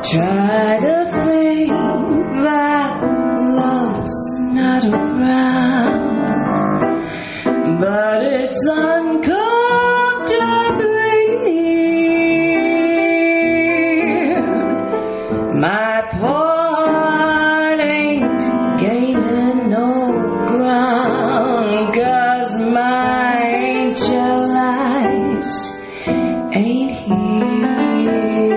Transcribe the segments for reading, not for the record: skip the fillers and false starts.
Try to think that love's not around, but it's uncomfortably near. My poor heart ain't gaining no ground, 'cause my angel eyes ain't here.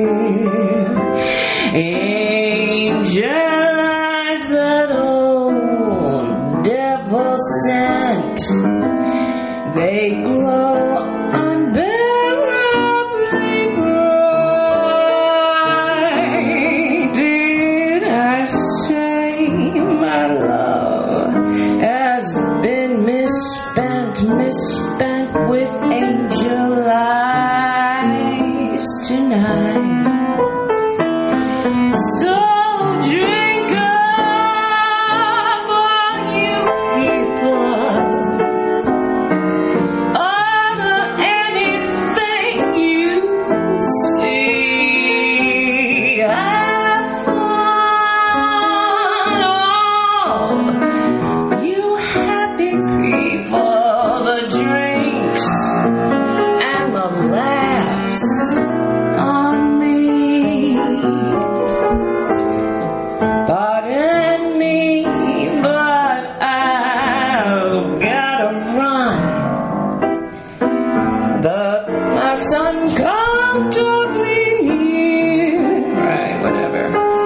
Angel eyes that old devil sent, they glow unbearably bright. Did I say my love has been misspent with angel eyes tonight? So drink up, all you people, over anything you see. Have fun, all you happy people, the drinks and the laughs on me. Pardon me, but I've gotta run. The clock's uncomfortably near. Right, whatever.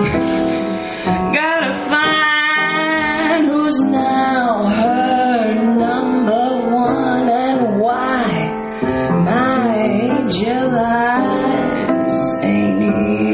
Gotta find who's now her number one and why my angel eyes ain't here.